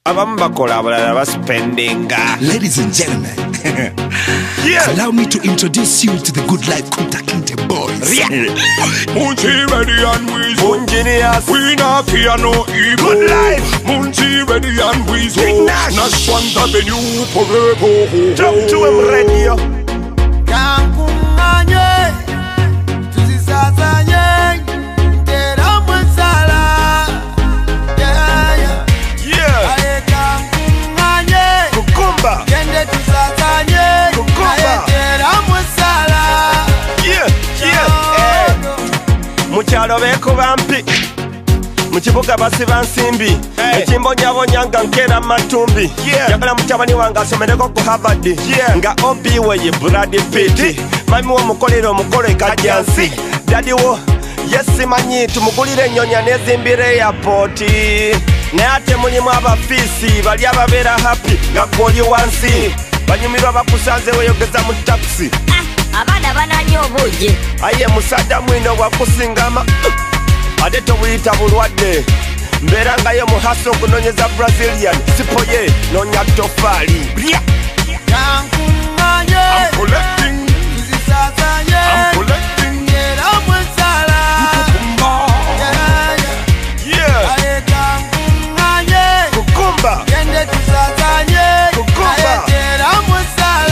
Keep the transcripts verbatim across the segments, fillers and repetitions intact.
abamu bakola abalala baspendinga. Ladies and gentlemen, yeah. allow me to introduce you to the Good Life Kunta Kinte boys. Yeah. Munchi ready and weasel. Engineers. We not fear no evil. Good life. Munchi ready and weasel. Big Nash. Nash one avenue forever. Talk to him radio. Kankunganye, tuzisazanye, tera mwensala. Yeah, yeah. Yeah. Aye kankunganye, Kukumba. kende tuzazanye, Kukumba. aye tera mwensala. Yeah. Yeah. Eh. Mukyalo beko bampi. Mukibuga basiba nsimbi. Ekimbonyabonya nga nkera matumbi. Yagala mutabani wange asomereko ku Harvard. Nga Obi we ye Brad Pitt. Mami wo mukolera omukolo ekajjansi. Daddy wo yesimanyi tumugulire ennyonyi n'ezimbira airport. Naye ate mulimu abafiisi bali ababeera happy nga gwoli wansi. Banyumirwa bakusanze weyogeza mu taxi. Abaana bananyo obuugi. Aye musajja mwino bwakusingama. Ate tobuyita bulwadde. Mbeera nga ye muhaso okunonyeza Brazilian. Sipoye nonya tofaali. Kankunganye, I'm collecting. tuzisazanye, I'm collecting. tera mwensala. Yeah, yeah. Yeah. Aye kankunganye, Kukumba. kende tuzazanye, Kukumba. aye tera mwensala.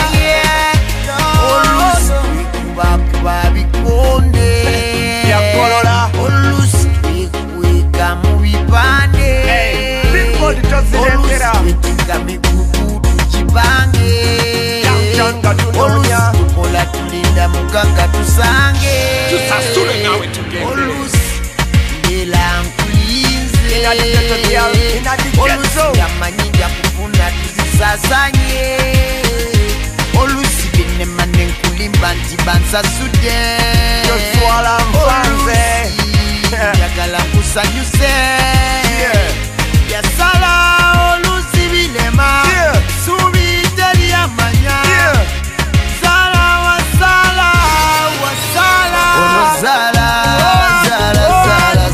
Olusi kubakuba bikonde, Yakolola. olusi twekuweka mu bipande, Hey, Billboard tozirengera. olusi twetika mikutu tukibange, Downtown nga tunoonya. olusi tukola tulinda muganga tusange, Tusasule nawe together. olusi ndela nkulinze, Inna the ghetto, girl, inna the olusi ghetto. yamanyi njakufuna tuzisasanye, olusi byenema nenkulimba nti bansasudde, Toswala nfanze. olusi njagala nkusanyuse, Yeah. yasala olusi bilema, Yeah. subi teryamanya, Yeah. sala wasala wasala ono zala zala zala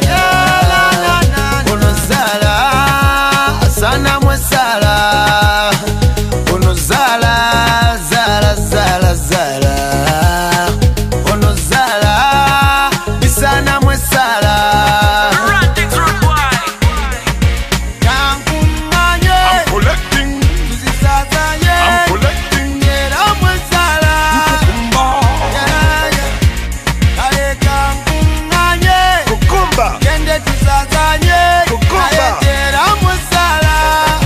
zala ono zala asana mwesala ono zala zala zala zala ono zala bisana mwesala kankunganye I'm collecting. tuzisazanye I'm collecting. era mwesala yeah, yeah. Aye kankunganye Kukumba. kende tuzazanye Kukumba. aye tera mwesala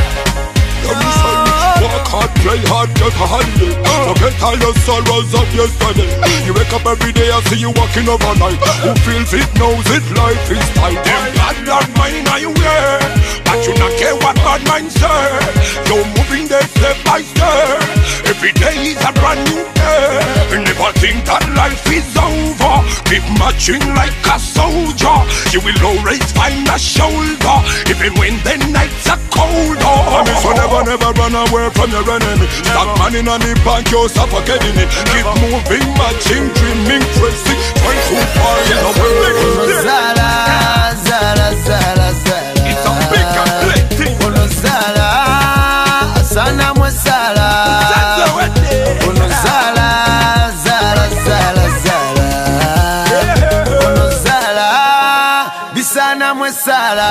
Work hard, play hard, get a handy. Forget all your sorrows of yesterday. You wake up every day and see you walking overnight. Who feels it knows it, life is tight. Them bad bad mind are you wear, but you not care what bad mind say. You're moving there step by step. Every day is a brand new day. You never think that life is over. Keep marching like a soldier. You will always find a shoulder, even when the nights are colder. So never, never run away from your enemy. Stop manning on the bank, you're suffocating it. Keep moving, marching, dreaming, tracing, trying to find a way. zala zala zala zala It's a big and plenty. ono zala asana mwesala ono zala zala zala zala ono zala bisana mwesala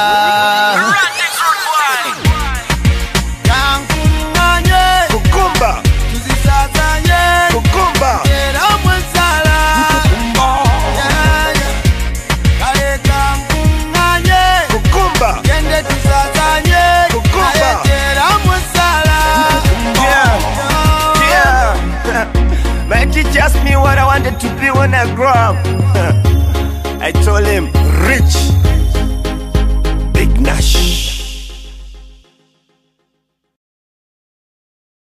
kankunganye Kukumba. tuzisazanye Kukumba. era mwesala yeah, yeah. Aye kankunganye Kukumba. kende tuzazanye Kukumba. aye tera mwesala Yeah. Yeah. Man, teach asked me what I wanted to be when I grow up.